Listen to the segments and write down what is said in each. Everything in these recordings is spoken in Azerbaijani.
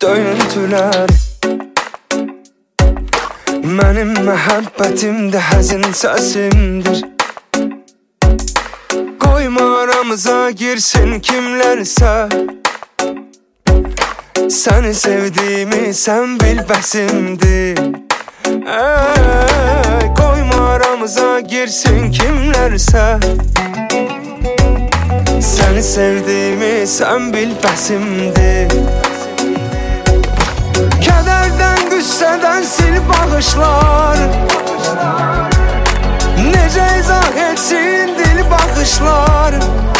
döyüntülər. Mənim məhəbbətimdə həzin səsimdir. Qoyma aramıza girsin kimlərsə. Səni sevdiyimi sən bil bəsimdir. Qoyma aramıza girsin kimlərsə. Səni sevdiyimi sən bil bəsimdir. Kədərdən, qüssədən sil bağışlar. Necə izah etsin dil baxışlar.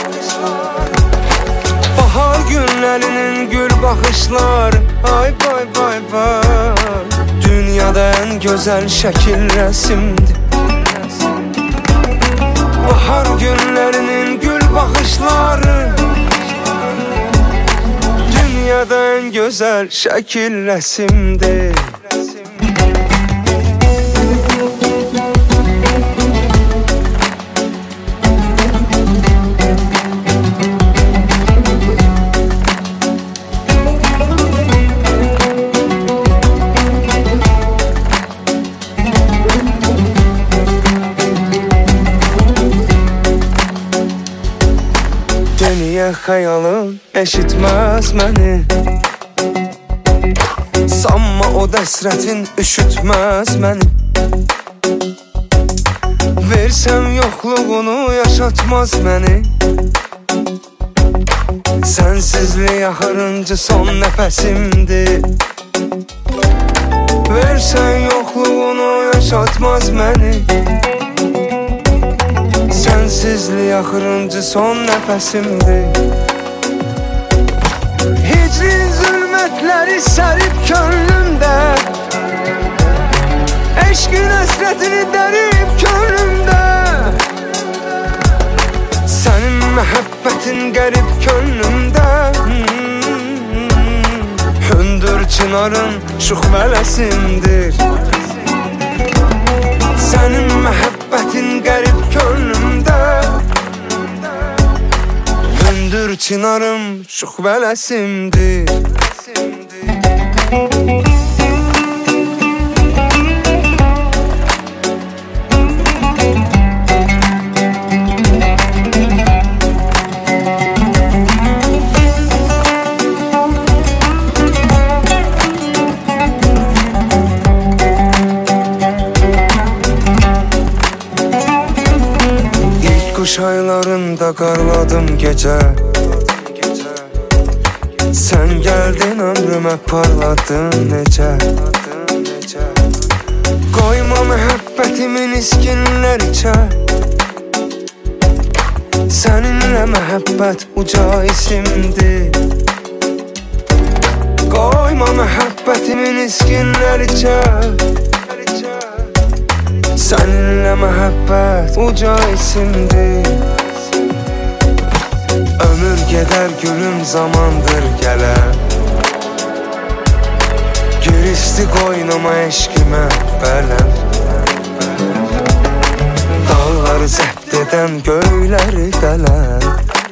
Bahar günlərinin gül baxışlar. Ay bay bay bay. Dünyada ən gözəl şəkil rəsimdir. Bahar günlərinin gül baxışları. Dünyada ən gözəl şəkil rəsimdir. Niyə xəyalım eşitməz məni? Sanma o dəsrətin üşütməz məni. Versəm yoxluğunu yaşatmaz məni. Sənsizlik axırıncı son nəfəsimdir. Versən yoxluğunu yaşatmaz məni. Sənsizlik axırıncı son nəfəsimdir. Hicrin zülmətləri sərib könlümdə. Eşqin əsrətini dərib könlümdə. Sənin məhəbbətin qərib könlümdə. Hündür çınarın şux mələsimdir. Sənin məhəbbətin qərib könlümdə. Hündür çınarım şux mələsimdir. Qış aylarında qarladım gecə. Sən gəldin ömrümə parladın necə. Qoyma məhəbbətimin iskinlər içə. Səninlə məhəbbət uca isimdir. Qoyma məhəbbətimin iskinlər içə. Səninlə məhəbbət uca isimdir. Ömür gedər gülüm zamandır gələn. Giristi qoynuma eşqimə bələm. Dağları zəbt edən göyləri dələn.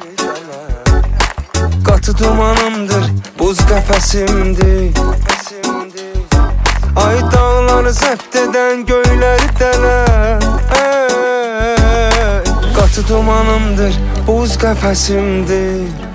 Qatı dumanımdır, buz qəfəsimdir. Ay dağları zəbt edən göyləri dələn. Qatı dumanımdır, buz qəfəsimdir.